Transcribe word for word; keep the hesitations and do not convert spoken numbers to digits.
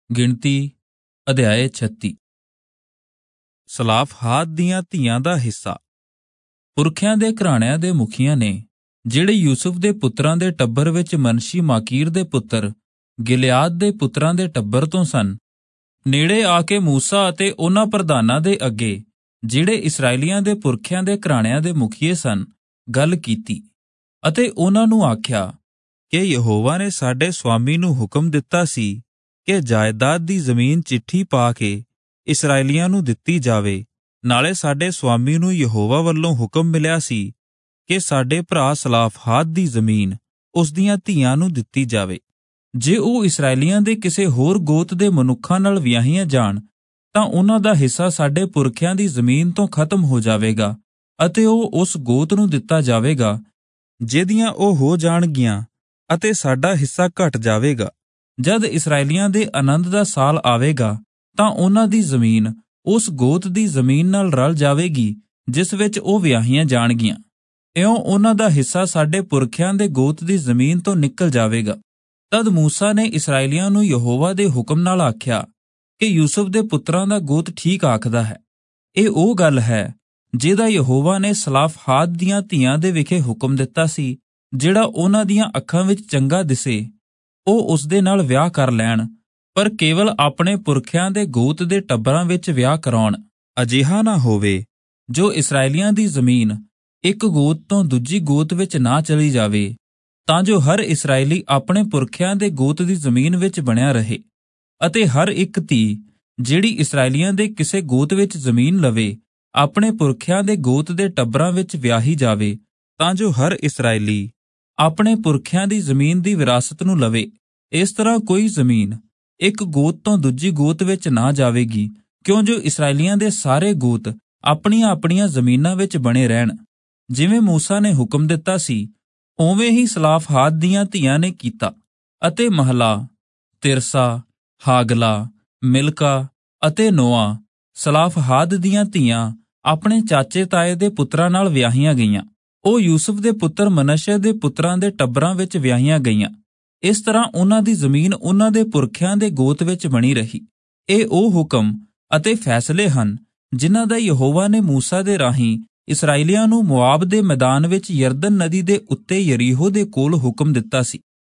ਗਿਣਤੀ ਅਧਿਆਇ ਛੱਤੀ। ਸਲਾਫਹਾਦ ਦੀਆਂ ਧੀਆਂ ਦਾ ਹਿੱਸਾ। ਪੁਰਖਿਆਂ ਦੇ ਘਰਾਣਿਆਂ ਦੇ ਮੁਖੀਆਂ ਨੇ, ਜਿਹੜੇ ਯੂਸੁਫ ਦੇ ਪੁੱਤਰਾਂ ਦੇ ਟੱਬਰ ਵਿੱਚ ਮਨਸ਼ੀ ਮਾਕੀਰ ਦੇ ਪੁੱਤਰ ਗਿਲਿਆਦ ਦੇ ਪੁੱਤਰਾਂ ਦੇ ਟੱਬਰ ਤੋਂ ਸਨ, ਨੇੜੇ ਆ ਕੇ ਮੂਸਾ ਅਤੇ ਉਹਨਾਂ ਪ੍ਰਧਾਨਾਂ ਦੇ ਅੱਗੇ, ਜਿਹੜੇ ਇਸਰਾਏਲੀਆਂ ਦੇ ਪੁਰਖਿਆਂ ਦੇ ਘਰਾਣਿਆਂ ਦੇ ਮੁਖੀਏ ਸਨ, ਗੱਲ ਕੀਤੀ ਅਤੇ ਉਹਨਾਂ ਨੂੰ ਆਖਿਆ ਕਿ ਯਹੋਵਾ ਨੇ ਸਾਡੇ ਸੁਆਮੀ ਨੂੰ ਹੁਕਮ ਦਿੱਤਾ ਸੀ ਕਿ ਜਾਇਦਾਦ ਦੀ ਜ਼ਮੀਨ ਚਿੱਠੀ ਪਾ ਕੇ ਇਸਰਾਏਲੀਆਂ ਨੂੰ ਦਿੱਤੀ ਜਾਵੇ। ਨਾਲੇ ਸਾਡੇ ਸੁਆਮੀ ਨੂੰ ਯਹੋਵਾ ਵੱਲੋਂ ਹੁਕਮ ਮਿਲਿਆ ਸੀ ਕਿ ਸਾਡੇ ਭਰਾ ਸਲਾਫਹਾਦ ਦੀ ਜ਼ਮੀਨ ਉਸ ਦੀਆਂ ਧੀਆਂ ਨੂੰ ਦਿੱਤੀ ਜਾਵੇ। ਜੇ ਉਹ ਇਸਰਾਏਲੀਆਂ ਦੇ ਕਿਸੇ ਹੋਰ ਗੋਤ ਦੇ ਮਨੁੱਖਾਂ ਨਾਲ ਵਿਆਹੀਆਂ ਜਾਣ ਤਾਂ ਉਹਨਾਂ ਦਾ ਹਿੱਸਾ ਸਾਡੇ ਪੁਰਖਿਆਂ ਦੀ ਜ਼ਮੀਨ ਤੋਂ ਖਤਮ ਹੋ ਜਾਵੇਗਾ ਅਤੇ ਉਹ ਉਸ ਗੋਤ ਨੂੰ ਦਿੱਤਾ ਜਾਵੇਗਾ ਜਿਹਦੀਆਂ ਉਹ ਹੋ ਜਾਣਗੀਆਂ, ਅਤੇ ਸਾਡਾ ਹਿੱਸਾ ਘਟ ਜਾਵੇਗਾ। ਜਦ ਇਸਰਾਏਲੀਆਂ ਦੇ ਆਨੰਦ ਦਾ ਸਾਲ ਆਵੇਗਾ ਤਾਂ ਉਹਨਾਂ ਦੀ ਜ਼ਮੀਨ ਉਸ ਗੋਤ ਦੀ ਜ਼ਮੀਨ ਨਾਲ ਰਲ ਜਾਵੇਗੀ ਜਿਸ ਵਿੱਚ ਉਹ ਵਿਆਹੀਆਂ ਜਾਣਗੀਆਂ। ਇਉਂ ਉਹਨਾਂ ਦਾ ਹਿੱਸਾ ਸਾਡੇ ਪੁਰਖਿਆਂ ਦੇ ਗੋਤ ਦੀ ਜ਼ਮੀਨ ਤੋਂ ਨਿਕਲ ਜਾਵੇਗਾ। ਤਦ ਮੂਸਾ ਨੇ ਇਸਰਾਏਲੀਆਂ ਨੂੰ ਯਹੋਵਾ ਦੇ ਹੁਕਮ ਨਾਲ ਆਖਿਆ ਕਿ ਯੂਸੁਫ ਦੇ ਪੁੱਤਰਾਂ ਦਾ ਗੋਤ ਠੀਕ ਆਖਦਾ ਹੈ। ਇਹ ਉਹ ਗੱਲ ਹੈ ਜਿਹਦਾ ਯਹੋਵਾ ਨੇ ਸਲਾਫਹਾਦ ਦੀਆਂ ਧੀਆਂ ਦੇ ਵਿਖੇ ਹੁਕਮ ਦਿੱਤਾ ਸੀ, ਜਿਹੜਾ ਉਹਨਾਂ ਦੀਆਂ ਅੱਖਾਂ ਵਿੱਚ ਚੰਗਾ ਦਿਸੇ ਉਹ ਉਸ ਦੇ ਨਾਲ ਵਿਆਹ ਕਰ ਲੈਣ, ਪਰ ਕੇਵਲ ਆਪਣੇ ਪੁਰਖਿਆਂ ਦੇ ਗੋਤ ਦੇ ਟੱਬਰਾਂ ਵਿੱਚ ਵਿਆਹ ਕਰਾਉਣ। ਅਜਿਹਾ ਨਾ ਹੋਵੇ ਜੋ ਇਸਰਾਏਲੀਆਂ ਦੀ ਜ਼ਮੀਨ ਇੱਕ ਗੋਤ ਤੋਂ ਦੂਜੀ ਗੋਤ ਵਿੱਚ ਨਾ ਚਲੀ ਜਾਵੇ, ਤਾਂ ਜੋ ਹਰ ਇਸਰਾਏਲੀ ਆਪਣੇ ਪੁਰਖਿਆਂ ਦੇ ਗੋਤ ਦੀ ਜ਼ਮੀਨ ਵਿੱਚ ਬਣਿਆ ਰਹੇ, ਅਤੇ ਹਰ ਇੱਕ ਧੀ ਜਿਹੜੀ ਇਸਰਾਏਲੀਆਂ ਦੇ ਕਿਸੇ ਗੋਤ ਵਿੱਚ ਜ਼ਮੀਨ ਲਵੇ ਆਪਣੇ ਪੁਰਖਿਆਂ ਦੇ ਗੋਤ ਦੇ ਟੱਬਰਾਂ ਵਿੱਚ ਵਿਆਹੀ ਜਾਵੇ, ਤਾਂ ਜੋ ਹਰ ਇਸਰਾਏਲੀ ਆਪਣੇ ਪੁਰਖਿਆਂ ਦੀ ਜ਼ਮੀਨ ਦੀ ਵਿਰਾਸਤ ਨੂੰ ਲਵੇ। ਇਸ ਤਰ੍ਹਾਂ ਕੋਈ ਜ਼ਮੀਨ ਇੱਕ ਗੋਤ ਤੋਂ ਦੂਜੀ ਗੋਤ ਵਿੱਚ ਨਾ ਜਾਵੇਗੀ, ਕਿਉਂ ਜੋ ਇਸਰਾਏਲੀਆਂ ਦੇ ਸਾਰੇ ਗੋਤ ਆਪਣੀਆਂ ਆਪਣੀਆਂ ਜ਼ਮੀਨਾਂ ਵਿੱਚ ਬਣੇ ਰਹਿਣ। ਜਿਵੇਂ ਮੂਸਾ ਨੇ ਹੁਕਮ ਦਿੱਤਾ ਸੀ, ਉਵੇਂ ਹੀ ਸਲਾਫਹਾਦ ਦੀਆਂ ਧੀਆਂ ਨੇ ਕੀਤਾ, ਅਤੇ ਮਹਲਾ, ਤਿਰਸਾ, ਹਾਗਲਾ, ਮਿਲਕਾ ਅਤੇ ਨੋਆ ਸਲਾਫਹਾਦ ਦੀਆਂ ਧੀਆਂ ਆਪਣੇ ਚਾਚੇ ਤਾਏ ਦੇ ਪੁੱਤਰਾਂ ਨਾਲ ਵਿਆਹੀਆਂ ਗਈਆਂ। ਉਹ ਯੂਸੁਫ ਦੇ ਪੁੱਤਰ ਮਨੱਸ਼ੇ ਦੇ ਪੁੱਤਰਾਂ ਦੇ ਟੱਬਰਾਂ ਵਿੱਚ ਵਿਆਹੀਆਂ ਗਈਆਂ। ਇਸ ਤਰ੍ਹਾਂ ਉਹਨਾਂ ਦੀ ਜ਼ਮੀਨ ਉਹਨਾਂ ਦੇ ਪੁਰਖਿਆਂ ਦੇ ਗੋਤ ਵਿੱਚ ਬਣੀ ਰਹੀ। ਇਹ ਉਹ ਹੁਕਮ ਅਤੇ ਫੈਸਲੇ ਹਨ ਜਿਨ੍ਹਾਂ ਦਾ ਯਹੋਵਾ ਨੇ ਮੂਸਾ ਦੇ ਰਾਹੀਂ ਇਸਰਾਏਲੀਆਂ ਨੂੰ ਮੁਆਬ ਦੇ ਮੈਦਾਨ ਵਿੱਚ ਯਰਦਨ ਨਦੀ ਦੇ ਉੱਤੇ ਯਰੀਹੋ ਦੇ ਕੋਲ ਹੁਕਮ ਦਿੱਤਾ ਸੀ।